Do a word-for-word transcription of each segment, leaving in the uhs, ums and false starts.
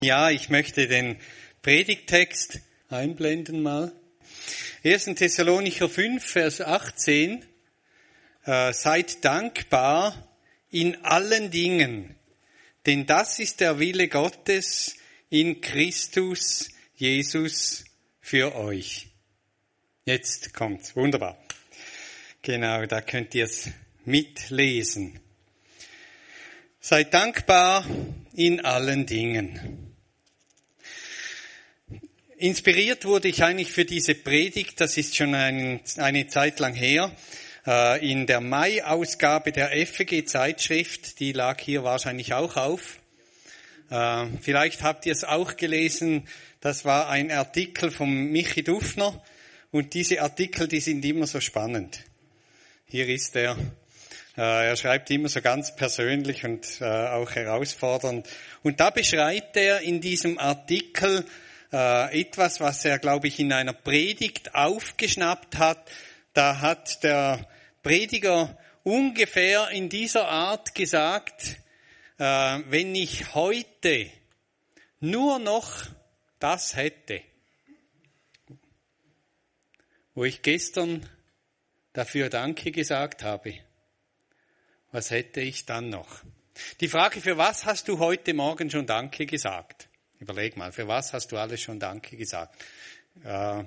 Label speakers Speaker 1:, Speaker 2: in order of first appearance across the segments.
Speaker 1: Ja, ich möchte den Predigttext einblenden mal. erster Thessalonicher fünf, Vers achtzehn. Äh, seid dankbar in allen Dingen, denn das ist der Wille Gottes in Christus Jesus für euch. Jetzt kommt's, wunderbar. Genau, da könnt ihr es mitlesen. Seid dankbar in allen Dingen. Inspiriert wurde ich eigentlich für diese Predigt, das ist schon ein, eine Zeit lang her, äh, in der Mai-Ausgabe der F E G-Zeitschrift, die lag hier wahrscheinlich auch auf. Äh, vielleicht habt ihr es auch gelesen, das war ein Artikel von Michi Dufner und diese Artikel, die sind immer so spannend. Hier ist er. Äh, er schreibt immer so ganz persönlich und äh, auch herausfordernd. Und da beschreibt er in diesem Artikel Äh, etwas, was er, glaube ich, in einer Predigt aufgeschnappt hat. Da hat der Prediger ungefähr in dieser Art gesagt, äh, wenn ich heute nur noch das hätte, wo ich gestern dafür Danke gesagt habe, was hätte ich dann noch? Die Frage, für was hast du heute Morgen schon Danke gesagt? Überleg mal, für was hast du alles schon Danke gesagt? Äh,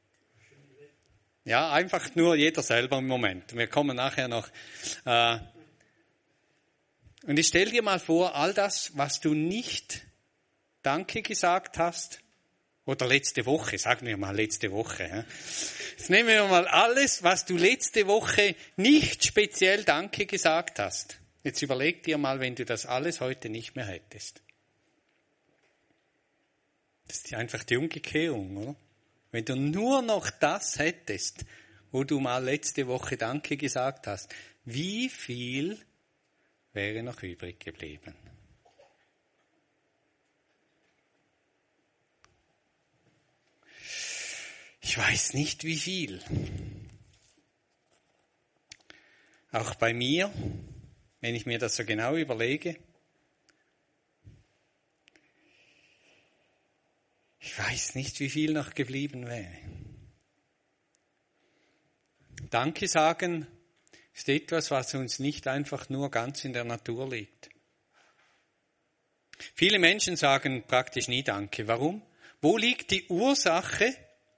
Speaker 1: ja, einfach nur jeder selber im Moment. Wir kommen nachher noch. Äh, und ich stell dir mal vor, all das, was du nicht Danke gesagt hast, oder letzte Woche, sagen wir mal letzte Woche. Ja. Jetzt nehmen wir mal alles, was du letzte Woche nicht speziell Danke gesagt hast. Jetzt überleg dir mal, wenn du das alles heute nicht mehr hättest. Das ist einfach die Umkehrung, oder? Wenn du nur noch das hättest, wo du mal letzte Woche Danke gesagt hast, wie viel wäre noch übrig geblieben? Ich weiß nicht, wie viel. Auch bei mir, wenn ich mir das so genau überlege, ich weiß nicht, wie viel noch geblieben wäre. Danke sagen ist etwas, was uns nicht einfach nur ganz in der Natur liegt. Viele Menschen sagen praktisch nie Danke. Warum? Wo liegt die Ursache?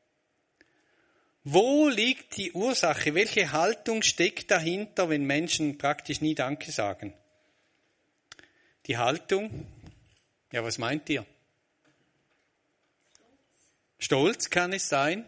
Speaker 1: Wo liegt die Ursache? Welche Haltung steckt dahinter, wenn Menschen praktisch nie Danke sagen? Die Haltung? Ja, was meint ihr? Stolz kann es sein.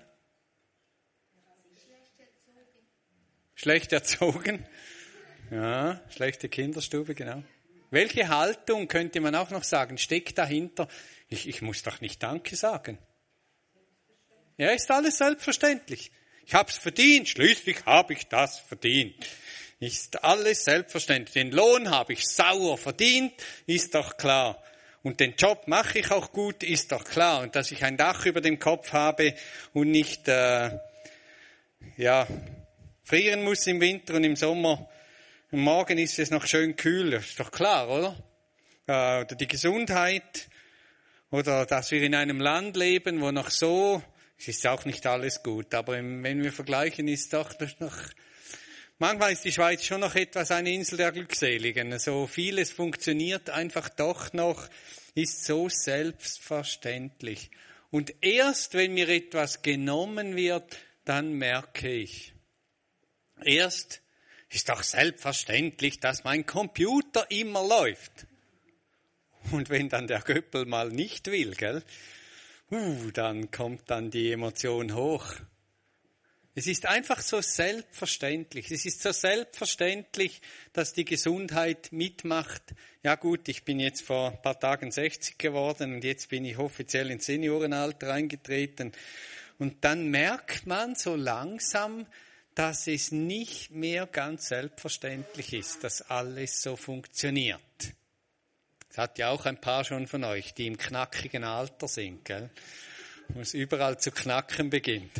Speaker 1: Schlecht erzogen. Ja, schlechte Kinderstube, genau. Welche Haltung, könnte man auch noch sagen, steckt dahinter? Ich, ich muss doch nicht Danke sagen. Ja, ist alles selbstverständlich. Ich habe es verdient, schließlich habe ich das verdient. Ist alles selbstverständlich. Den Lohn habe ich sauer verdient, ist doch klar. Und den Job mache ich auch gut, ist doch klar. Und dass ich ein Dach über dem Kopf habe und nicht äh, ja frieren muss im Winter und im Sommer. Und morgen ist es noch schön kühl, das ist doch klar, oder? Äh, oder die Gesundheit. Oder dass wir in einem Land leben, wo noch so, es ist auch nicht alles gut, aber wenn wir vergleichen, ist doch noch... Manchmal ist die Schweiz schon noch etwas eine Insel der Glückseligen. So vieles funktioniert einfach doch noch, ist so selbstverständlich. Und erst wenn mir etwas genommen wird, dann merke ich. Erst ist doch selbstverständlich, dass mein Computer immer läuft. Und wenn dann der Göppel mal nicht will, gell, uh, dann kommt dann die Emotion hoch. Es ist einfach so selbstverständlich. Es ist so selbstverständlich, dass die Gesundheit mitmacht. Ja gut, ich bin jetzt vor ein paar Tagen sechzig geworden und jetzt bin ich offiziell ins Seniorenalter eingetreten. Und dann merkt man so langsam, dass es nicht mehr ganz selbstverständlich ist, dass alles so funktioniert. Das hat ja auch ein paar schon von euch, die im knackigen Alter sind, gell? Wo es überall zu knacken beginnt.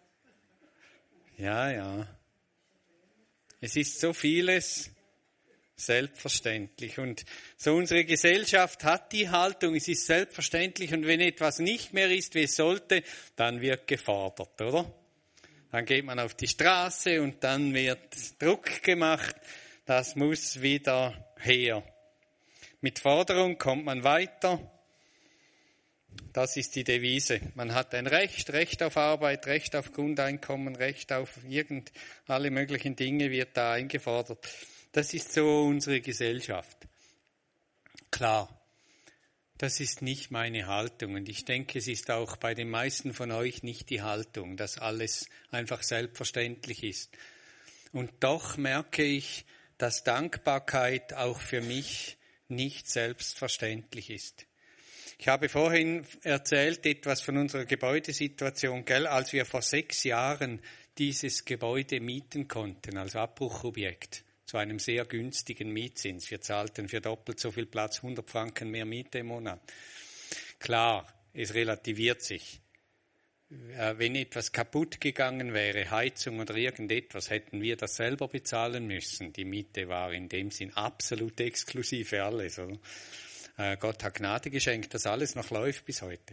Speaker 1: Ja, ja. Es ist so vieles, selbstverständlich. Und so unsere Gesellschaft hat die Haltung, es ist selbstverständlich und wenn etwas nicht mehr ist, wie es sollte, dann wird gefordert, oder? Dann geht man auf die Straße und dann wird Druck gemacht, das muss wieder her. Mit Forderung kommt man weiter. Das ist die Devise. Man hat ein Recht, Recht auf Arbeit, Recht auf Grundeinkommen, Recht auf irgend, alle möglichen Dinge wird da eingefordert. Das ist so unsere Gesellschaft. Klar, das ist nicht meine Haltung und ich denke, es ist auch bei den meisten von euch nicht die Haltung, dass alles einfach selbstverständlich ist. Und doch merke ich, dass Dankbarkeit auch für mich nicht selbstverständlich ist. Ich habe vorhin erzählt etwas von unserer Gebäudesituation, gell, als wir vor sechs Jahren dieses Gebäude mieten konnten als Abbruchobjekt zu einem sehr günstigen Mietzins. Wir zahlten für doppelt so viel Platz hundert Franken mehr Miete im Monat. Klar, es relativiert sich. Wenn etwas kaputt gegangen wäre, Heizung oder irgendetwas, hätten wir das selber bezahlen müssen. Die Miete war in dem Sinn absolut exklusiv für alles, oder? Gott hat Gnade geschenkt, dass alles noch läuft bis heute.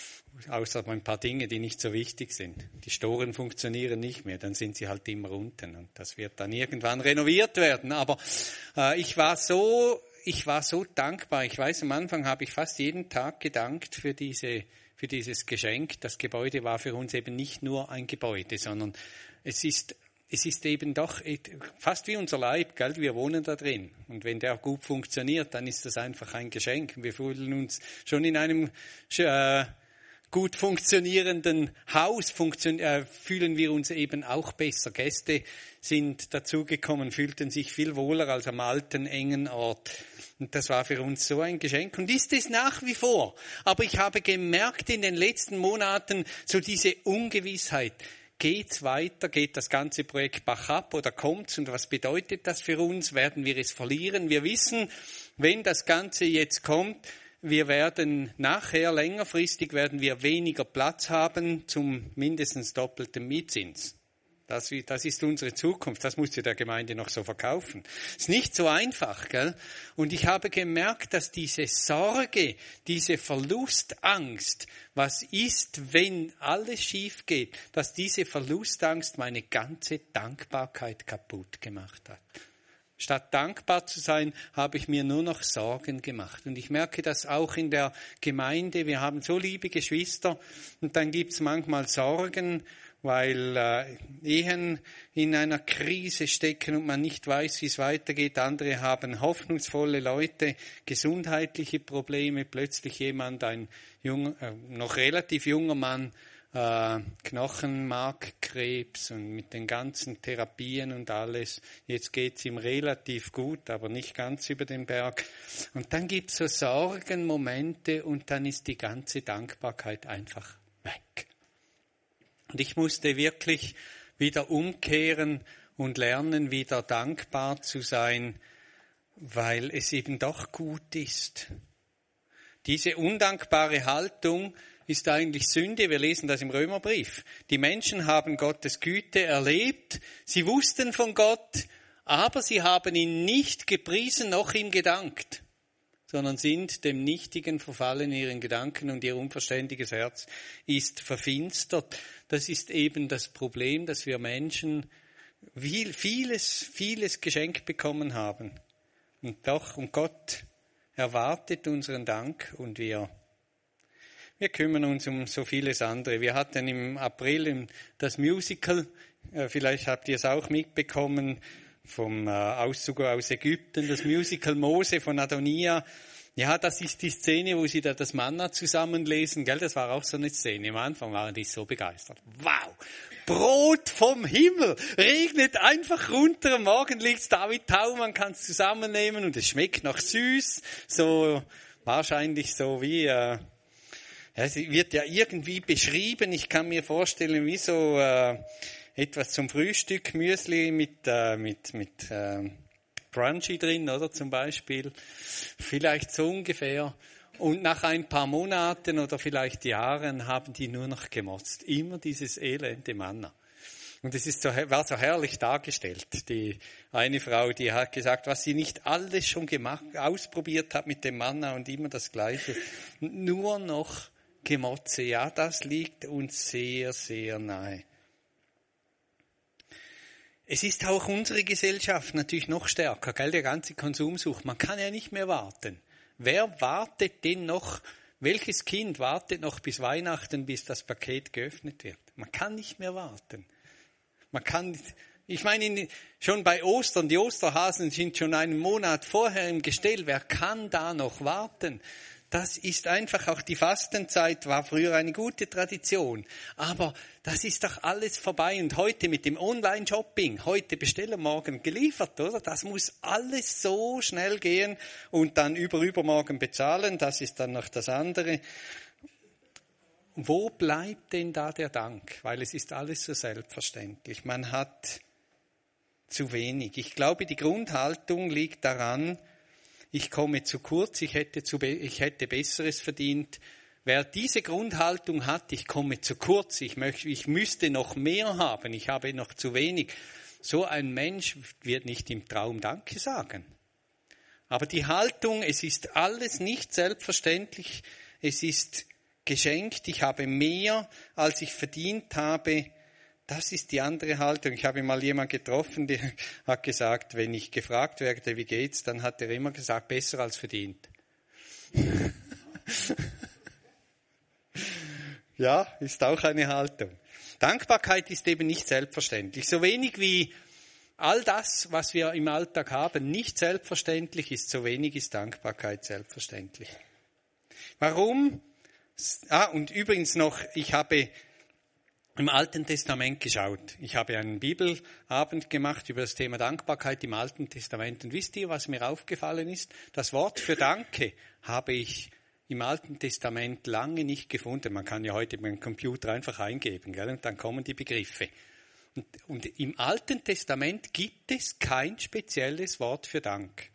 Speaker 1: Außer ein paar Dinge, die nicht so wichtig sind. Die Storen funktionieren nicht mehr, dann sind sie halt immer unten. Und das wird dann irgendwann renoviert werden. Aber äh, ich war so, ich war so dankbar. Ich weiß, am Anfang habe ich fast jeden Tag gedankt für diese, für dieses Geschenk. Das Gebäude war für uns eben nicht nur ein Gebäude, sondern es ist Es ist eben doch fast wie unser Leib, gell? Wir wohnen da drin. Und wenn der gut funktioniert, dann ist das einfach ein Geschenk. Wir fühlen uns schon in einem äh, gut funktionierenden Haus, funktion- äh, fühlen wir uns eben auch besser. Gäste sind dazugekommen, fühlten sich viel wohler als am alten, engen Ort. Und das war für uns so ein Geschenk und ist es nach wie vor. Aber ich habe gemerkt in den letzten Monaten so diese Ungewissheit. Geht's weiter? Geht das ganze Projekt Bach ab oder kommt's? Und was bedeutet das für uns? Werden wir es verlieren? Wir wissen, wenn das Ganze jetzt kommt, wir werden nachher längerfristig werden wir weniger Platz haben zum mindestens doppelten Mietzins. Das, das ist unsere Zukunft. Das musst du der Gemeinde noch so verkaufen. Ist nicht so einfach, gell? Und ich habe gemerkt, dass diese Sorge, diese Verlustangst, was ist, wenn alles schief geht, dass diese Verlustangst meine ganze Dankbarkeit kaputt gemacht hat. Statt dankbar zu sein, habe ich mir nur noch Sorgen gemacht. Und ich merke das auch in der Gemeinde. Wir haben so liebe Geschwister und dann gibt's manchmal Sorgen, weil äh, Ehen in einer Krise stecken und man nicht weiß, wie es weitergeht. Andere haben hoffnungsvolle Leute, gesundheitliche Probleme. Plötzlich jemand, ein junger, äh, noch relativ junger Mann, äh, Knochenmarkkrebs und mit den ganzen Therapien und alles. Jetzt geht's ihm relativ gut, aber nicht ganz über den Berg. Und dann gibt's so Sorgenmomente und dann ist die ganze Dankbarkeit einfach weg. Und ich musste wirklich wieder umkehren und lernen, wieder dankbar zu sein, weil es eben doch gut ist. Diese undankbare Haltung ist eigentlich Sünde. Wir lesen das im Römerbrief. Die Menschen haben Gottes Güte erlebt, sie wussten von Gott, aber sie haben ihn nicht gepriesen noch ihm gedankt, sondern sind dem Nichtigen verfallen in ihren Gedanken und ihr unverständiges Herz ist verfinstert. Das ist eben das Problem, dass wir Menschen viel, vieles, vieles geschenkt bekommen haben. Und doch, und Gott erwartet unseren Dank und wir, wir kümmern uns um so vieles andere. Wir hatten im April das Musical, vielleicht habt ihr es auch mitbekommen, vom Auszug aus Ägypten, das Musical Mose von Adonia. Ja, das ist die Szene, wo sie da das Manna zusammenlesen, gell? Das war auch so eine Szene. Am Anfang waren die so begeistert. Wow! Brot vom Himmel! Regnet einfach runter, am Morgen liegt's da wie Tau, man kann's zusammennehmen und es schmeckt noch süß. So, wahrscheinlich so wie, äh, ja, es wird ja irgendwie beschrieben. Ich kann mir vorstellen, wie so, äh, etwas zum Frühstück, Müsli mit, äh, mit, mit, äh, Crunchy drin, oder zum Beispiel. Vielleicht so ungefähr. Und nach ein paar Monaten oder vielleicht Jahren haben die nur noch gemotzt. Immer dieses elende Manna. Und es ist so, war so herrlich dargestellt. Die eine Frau, die hat gesagt, was sie nicht alles schon gemacht, ausprobiert hat mit dem Manna und immer das Gleiche. Nur noch Gemotze. Ja, das liegt uns sehr, sehr nahe. Es ist auch unsere Gesellschaft natürlich noch stärker, gell? Der ganze Konsumsucht. Man kann ja nicht mehr warten. Wer wartet denn noch? Welches Kind wartet noch bis Weihnachten, bis das Paket geöffnet wird? Man kann nicht mehr warten. Man kann, ich meine, schon bei Ostern, die Osterhasen sind schon einen Monat vorher im Gestell. Wer kann da noch warten? Das ist einfach, auch die Fastenzeit war früher eine gute Tradition. Aber das ist doch alles vorbei. Und heute mit dem Online-Shopping, heute bestellen, morgen geliefert, oder? Das muss alles so schnell gehen und dann über übermorgen bezahlen. Das ist dann noch das andere. Wo bleibt denn da der Dank? Weil es ist alles so selbstverständlich. Man hat zu wenig. Ich glaube, die Grundhaltung liegt daran, ich komme zu kurz, ich hätte, zu, ich hätte Besseres verdient. Wer diese Grundhaltung hat, ich komme zu kurz, ich, möchte, ich müsste noch mehr haben, ich habe noch zu wenig, so ein Mensch wird nicht im Traum Danke sagen. Aber die Haltung, es ist alles nicht selbstverständlich, es ist geschenkt, ich habe mehr, als ich verdient habe. Das ist die andere Haltung. Ich habe mal jemanden getroffen, der hat gesagt, wenn ich gefragt werde, wie geht's, dann hat er immer gesagt, besser als verdient. Ja, ist auch eine Haltung. Dankbarkeit ist eben nicht selbstverständlich. So wenig wie all das, was wir im Alltag haben, nicht selbstverständlich ist, so wenig ist Dankbarkeit selbstverständlich. Warum? Ah, und übrigens noch, ich habe im Alten Testament geschaut. Ich habe einen Bibelabend gemacht über das Thema Dankbarkeit im Alten Testament. Und wisst ihr, was mir aufgefallen ist? Das Wort für Danke habe ich im Alten Testament lange nicht gefunden. Man kann ja heute mit dem Computer einfach eingeben, gell? Und dann kommen die Begriffe. Und, und im Alten Testament gibt es kein spezielles Wort für Dank.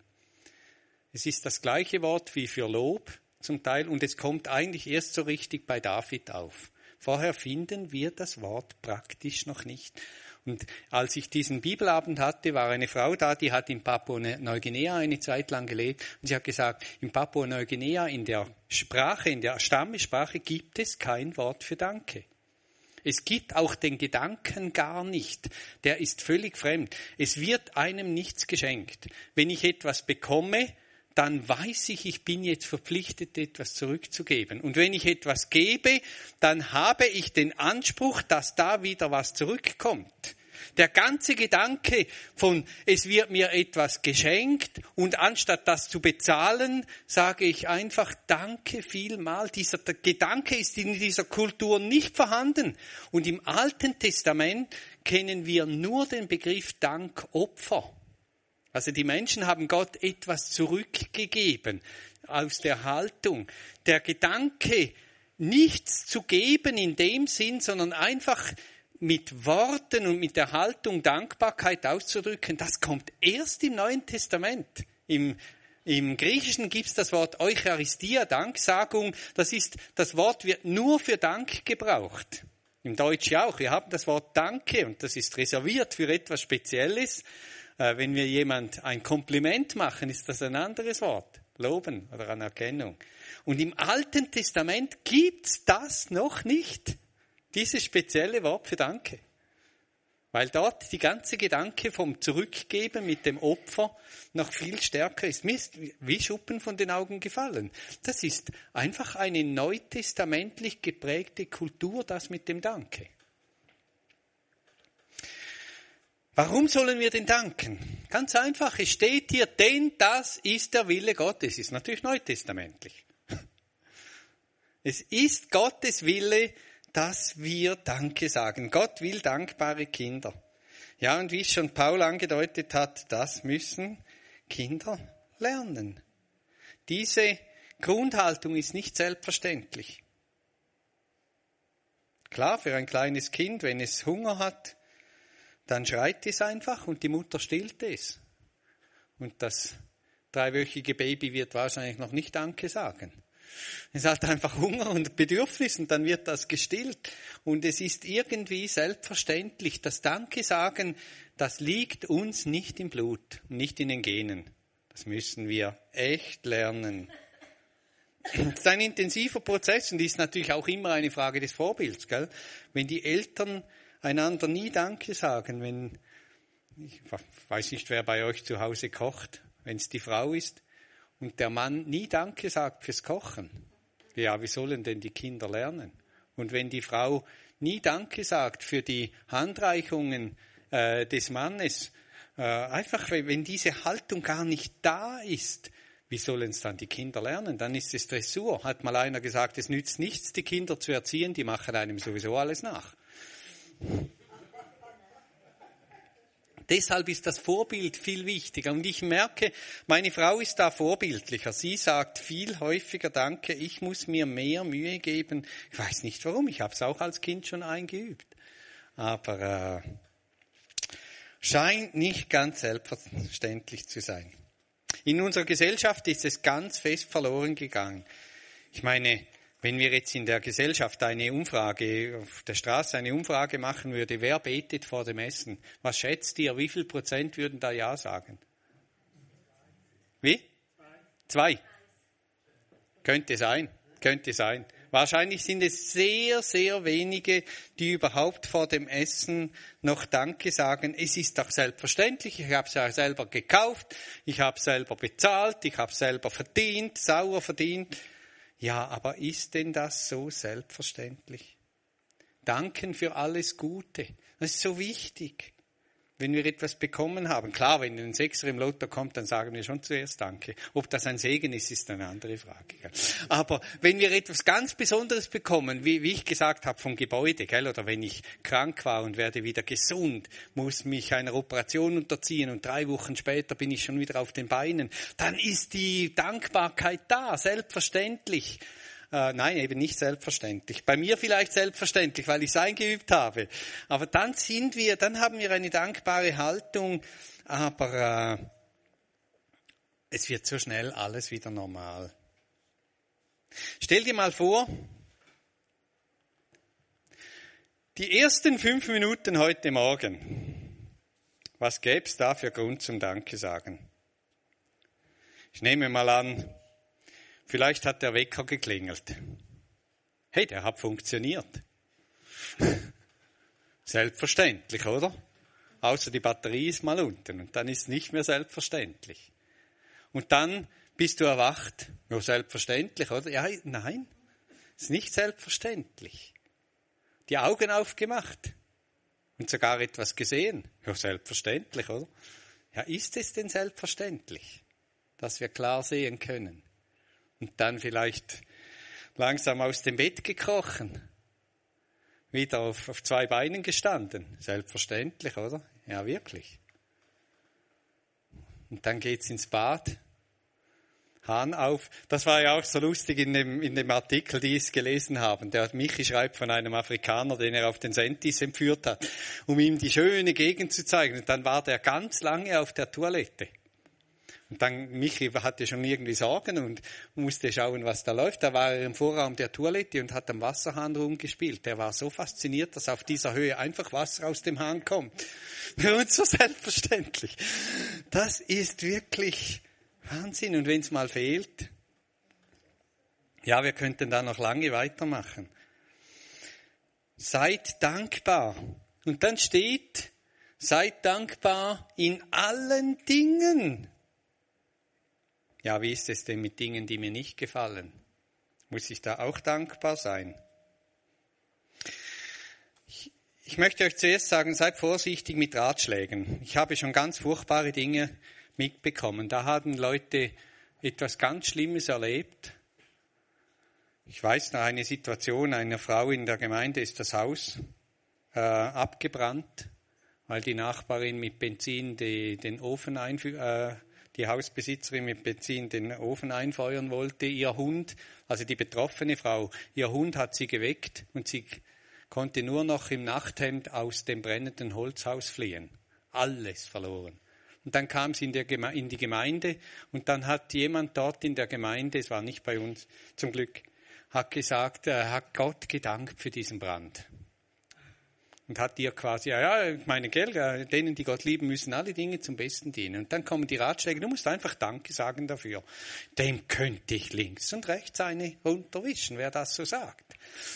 Speaker 1: Es ist das gleiche Wort wie für Lob zum Teil und es kommt eigentlich erst so richtig bei David auf. Vorher finden wir das Wort praktisch noch nicht. Und als ich diesen Bibelabend hatte, war eine Frau da, die hat in Papua-Neuguinea eine Zeit lang gelebt. Und sie hat gesagt, in Papua-Neuguinea, in der Sprache, in der Stammessprache gibt es kein Wort für Danke. Es gibt auch den Gedanken gar nicht. Der ist völlig fremd. Es wird einem nichts geschenkt. Wenn ich etwas bekomme, dann weiß ich, ich bin jetzt verpflichtet, etwas zurückzugeben. Und wenn ich etwas gebe, dann habe ich den Anspruch, dass da wieder was zurückkommt. Der ganze Gedanke von, es wird mir etwas geschenkt und anstatt das zu bezahlen, sage ich einfach Danke vielmal. Dieser Gedanke ist in dieser Kultur nicht vorhanden. Und im Alten Testament kennen wir nur den Begriff Dankopfer. Also die Menschen haben Gott etwas zurückgegeben aus der Haltung. Der Gedanke, nichts zu geben in dem Sinn, sondern einfach mit Worten und mit der Haltung Dankbarkeit auszudrücken, das kommt erst im Neuen Testament. Im, im Griechischen gibt es das Wort Eucharistia, Danksagung. Das ist, das Wort wird nur für Dank gebraucht. Im Deutschen auch. Wir haben das Wort Danke und das ist reserviert für etwas Spezielles. Wenn wir jemand ein Kompliment machen, ist das ein anderes Wort. Loben oder Anerkennung. Und im Alten Testament gibt's das noch nicht. Dieses spezielle Wort für Danke. Weil dort die ganze Gedanke vom Zurückgeben mit dem Opfer noch viel stärker ist. Mir ist wie Schuppen von den Augen gefallen. Das ist einfach eine neutestamentlich geprägte Kultur, das mit dem Danke. Warum sollen wir denn danken? Ganz einfach, es steht hier, denn das ist der Wille Gottes. Ist natürlich neutestamentlich. Es ist Gottes Wille, dass wir Danke sagen. Gott will dankbare Kinder. Ja, und wie es schon Paul angedeutet hat, das müssen Kinder lernen. Diese Grundhaltung ist nicht selbstverständlich. Klar, für ein kleines Kind, wenn es Hunger hat, dann schreit es einfach und die Mutter stillt es. Und das dreiwöchige Baby wird wahrscheinlich noch nicht Danke sagen. Es hat einfach Hunger und Bedürfnis und dann wird das gestillt. Und es ist irgendwie selbstverständlich, das Danke sagen, das liegt uns nicht im Blut, nicht in den Genen. Das müssen wir echt lernen. Das ist ein intensiver Prozess und ist natürlich auch immer eine Frage des Vorbilds, gell? Wenn die Eltern einander nie Danke sagen, wenn, ich weiß nicht, wer bei euch zu Hause kocht, wenn es die Frau ist und der Mann nie Danke sagt fürs Kochen. Ja, wie sollen denn die Kinder lernen? Und wenn die Frau nie Danke sagt für die Handreichungen äh, des Mannes, äh, einfach wenn diese Haltung gar nicht da ist, wie sollen es dann die Kinder lernen? Dann ist es Dressur. Hat mal einer gesagt, es nützt nichts, die Kinder zu erziehen, die machen einem sowieso alles nach. Deshalb ist das Vorbild viel wichtiger. Und ich merke, meine Frau ist da vorbildlicher. Sie sagt viel häufiger Danke, ich muss mir mehr Mühe geben. Ich weiß nicht warum, ich habe es auch als Kind schon eingeübt. Aber äh, scheint nicht ganz selbstverständlich zu sein. In unserer Gesellschaft ist es ganz fest verloren gegangen. Ich meine, wenn wir jetzt in der Gesellschaft eine Umfrage, auf der Straße eine Umfrage machen würde, wer betet vor dem Essen? Was schätzt ihr, wie viel Prozent würden da Ja sagen? Wie? Zwei. Könnte sein, könnte sein. Wahrscheinlich sind es sehr, sehr wenige, die überhaupt vor dem Essen noch Danke sagen. Es ist doch selbstverständlich, ich habe es ja selber gekauft, ich habe es selber bezahlt, ich habe es selber verdient, sauer verdient. Ja, aber ist denn das so selbstverständlich? Danken für alles Gute. Das ist so wichtig, wenn wir etwas bekommen haben. Klar, wenn ein Sechser im Lotto kommt, dann sagen wir schon zuerst Danke. Ob das ein Segen ist, ist eine andere Frage. Gell? Aber wenn wir etwas ganz Besonderes bekommen, wie, wie ich gesagt habe, vom Gebäude, gell? Oder wenn ich krank war und werde wieder gesund, muss mich einer Operation unterziehen und drei Wochen später bin ich schon wieder auf den Beinen, dann ist die Dankbarkeit da, selbstverständlich. Äh, nein, eben nicht selbstverständlich. Bei mir vielleicht selbstverständlich, weil ich es eingeübt habe. Aber dann sind wir, dann haben wir eine dankbare Haltung, aber äh, es wird so schnell alles wieder normal. Stell dir mal vor, die ersten fünf Minuten heute Morgen, was gäbe es da für Grund zum Danke sagen? Ich nehme mal an, vielleicht hat der Wecker geklingelt. Hey, der hat funktioniert. Selbstverständlich, oder? Außer die Batterie ist mal unten und dann ist es nicht mehr selbstverständlich. Und dann bist du erwacht. Ja, selbstverständlich, oder? Ja, nein, ist nicht selbstverständlich. Die Augen aufgemacht und sogar etwas gesehen. Ja, selbstverständlich, oder? Ja, ist es denn selbstverständlich, dass wir klar sehen können? Und dann vielleicht langsam aus dem Bett gekrochen. Wieder auf, auf zwei Beinen gestanden. Selbstverständlich, oder? Ja, wirklich. Und dann geht's ins Bad. Hahn auf. Das war ja auch so lustig in dem, in dem Artikel, die es gelesen haben. Der Michi schreibt von einem Afrikaner, den er auf den Sentis entführt hat, um ihm die schöne Gegend zu zeigen. Und dann war der ganz lange auf der Toilette. Und dann, Michi hatte schon irgendwie Sorgen und musste schauen, was da läuft. Da war er im Vorraum der Toilette und hat am Wasserhahn rumgespielt. Der war so fasziniert, dass auf dieser Höhe einfach Wasser aus dem Hahn kommt. Für uns so selbstverständlich. Das ist wirklich Wahnsinn. Und wenn es mal fehlt, ja, wir könnten da noch lange weitermachen. Seid dankbar. Und dann steht, seid dankbar in allen Dingen. Ja, wie ist es denn mit Dingen, die mir nicht gefallen? Muss ich da auch dankbar sein? Ich, ich möchte euch zuerst sagen, seid vorsichtig mit Ratschlägen. Ich habe schon ganz furchtbare Dinge mitbekommen. Da haben Leute etwas ganz Schlimmes erlebt. Ich weiß noch eine Situation, einer Frau in der Gemeinde ist das Haus äh, abgebrannt, weil die Nachbarin mit Benzin die, den Ofen einführt. Äh, die Hausbesitzerin mit Benzin den Ofen einfeuern wollte. Ihr Hund, also die betroffene Frau, ihr Hund hat sie geweckt und sie konnte nur noch im Nachthemd aus dem brennenden Holzhaus fliehen. Alles verloren. Und dann kam sie in, der Geme- in die Gemeinde und dann hat jemand dort in der Gemeinde, es war nicht bei uns zum Glück, hat gesagt, er hat Gott gedankt für diesen Brand. Und hat ihr quasi, ja, ja, meine Gell, denen, die Gott lieben, müssen alle Dinge zum Besten dienen. Und dann kommen die Ratschläge, du musst einfach Danke sagen dafür. Dem könnte ich links und rechts eine runterwischen, wer das so sagt.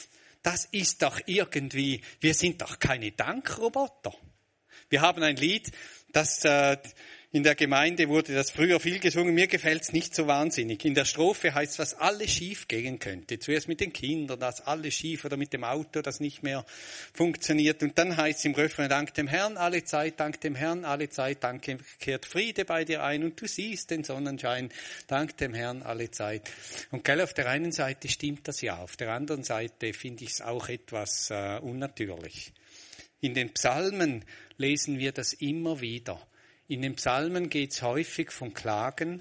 Speaker 1: Das ist doch irgendwie, wir sind doch keine Dankroboter. Wir haben ein Lied, das äh, in der Gemeinde wurde das früher viel gesungen. Mir gefällt's nicht so wahnsinnig. In der Strophe heißt es, was alles schief gehen könnte. Zuerst mit den Kindern, das alles schief, oder mit dem Auto, das nicht mehr funktioniert. Und dann heißt es im Refrain, dank dem Herrn alle Zeit, dank dem Herrn alle Zeit, dank kehrt Friede bei dir ein und du siehst den Sonnenschein, dank dem Herrn alle Zeit. Und gell, auf der einen Seite stimmt das ja, auf der anderen Seite finde ich es auch etwas äh, unnatürlich. In den Psalmen lesen wir das immer wieder. In den Psalmen geht es häufig von Klagen.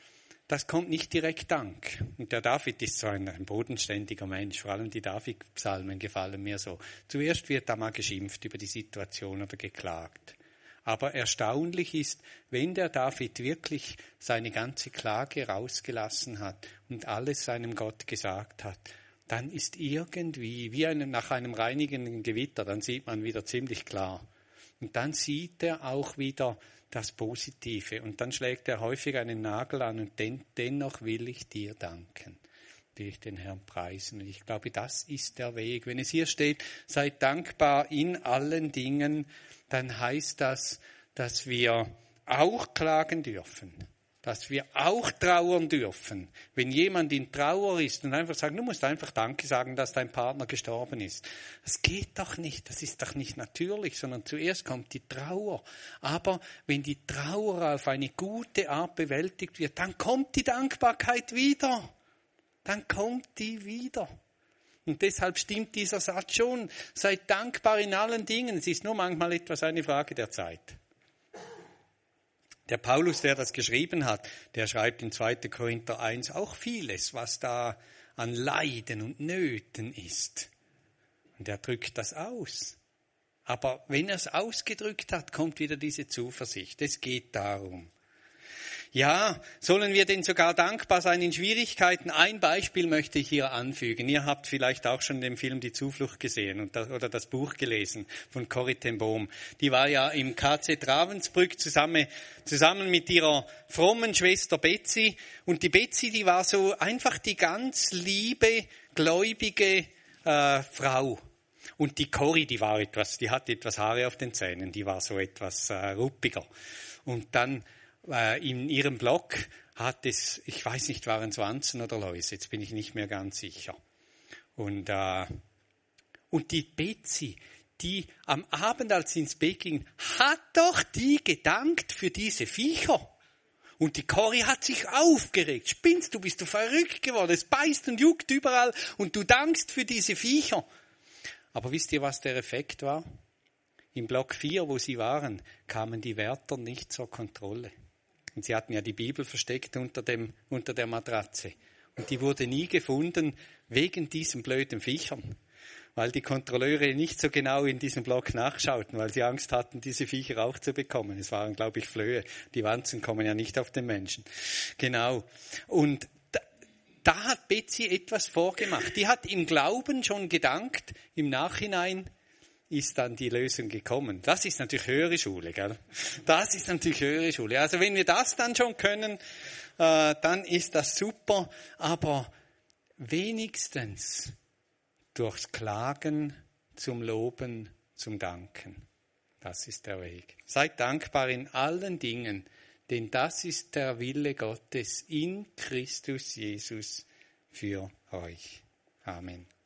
Speaker 1: Das kommt nicht direkt Dank. Und der David ist so ein, ein bodenständiger Mensch. Vor allem die David-Psalmen gefallen mir so. Zuerst wird da mal geschimpft über die Situation oder geklagt. Aber erstaunlich ist, wenn der David wirklich seine ganze Klage rausgelassen hat und alles seinem Gott gesagt hat, dann ist irgendwie, wie einem, nach einem reinigenden Gewitter, dann sieht man wieder ziemlich klar. Und dann sieht er auch wieder das Positive. Und dann schlägt er häufig einen Nagel an und den, dennoch will ich dir danken, will ich den Herrn preisen. Und ich glaube, das ist der Weg. Wenn es hier steht, seid dankbar in allen Dingen, dann heißt das, dass wir auch klagen dürfen. Dass wir auch trauern dürfen. Wenn jemand in Trauer ist und einfach sagt, du musst einfach Danke sagen, dass dein Partner gestorben ist. Das geht doch nicht, das ist doch nicht natürlich, sondern zuerst kommt die Trauer. Aber wenn die Trauer auf eine gute Art bewältigt wird, dann kommt die Dankbarkeit wieder. Dann kommt die wieder. Und deshalb stimmt dieser Satz schon. Seid dankbar in allen Dingen. Es ist nur manchmal etwas eine Frage der Zeit. Der Paulus, der das geschrieben hat, der schreibt in zweiter Korinther eins auch vieles, was da an Leiden und Nöten ist. Und er drückt das aus. Aber wenn er es ausgedrückt hat, kommt wieder diese Zuversicht. Es geht darum. Ja, sollen wir denn sogar dankbar sein in Schwierigkeiten? Ein Beispiel möchte ich hier anfügen. Ihr habt vielleicht auch schon den Film Die Zuflucht gesehen und das, oder das Buch gelesen von Corrie ten Boom. Die war ja im K Z Ravensbrück zusammen, zusammen mit ihrer frommen Schwester Betsy. Und die Betsy, die war so einfach die ganz liebe, gläubige äh, Frau. Und die Corrie, die war etwas, die hatte etwas Haare auf den Zähnen, die war so etwas äh, ruppiger. Und dann in ihrem Blog hat es, ich weiß nicht, waren es Wanzen oder Läuse, jetzt bin ich nicht mehr ganz sicher. Und, äh, und die Betsy, die am Abend, als sie ins Bett ging, hat doch die gedankt für diese Viecher. Und die Corrie hat sich aufgeregt. Spinnst du, bist du verrückt geworden? Es beißt und juckt überall und du dankst für diese Viecher. Aber wisst ihr, was der Effekt war? Im Block vier, wo sie waren, kamen die Wärter nicht zur Kontrolle. Und sie hatten ja die Bibel versteckt unter dem, unter der Matratze. Und die wurde nie gefunden wegen diesen blöden Viechern. Weil die Kontrolleure nicht so genau in diesem Block nachschauten, weil sie Angst hatten, diese Viecher auch zu bekommen. Es waren, glaube ich, Flöhe. Die Wanzen kommen ja nicht auf den Menschen. Genau. Und da, da hat Betsy etwas vorgemacht. Die hat im Glauben schon gedankt, im Nachhinein ist dann die Lösung gekommen. Das ist natürlich höhere Schule, gell? Das ist natürlich höhere Schule. Also wenn wir das dann schon können, äh, dann ist das super. Aber wenigstens durchs Klagen zum Loben, zum Danken. Das ist der Weg. Seid dankbar in allen Dingen, denn das ist der Wille Gottes in Christus Jesus für euch. Amen.